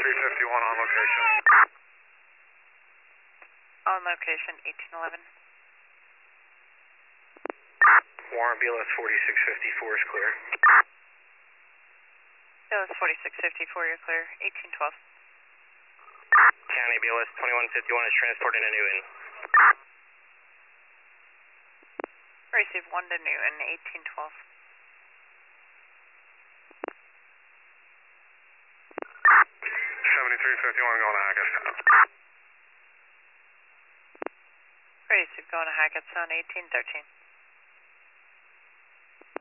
7351 on location. On location, 1811. Warren BLS 4654 is clear. BLS 4654, you're clear. 1812. County BLS 2151 is transporting to Newton. Receive 1 to Newton, 1812. 7351 going to Hackettstown. Receive going to Hackettstown, 1813.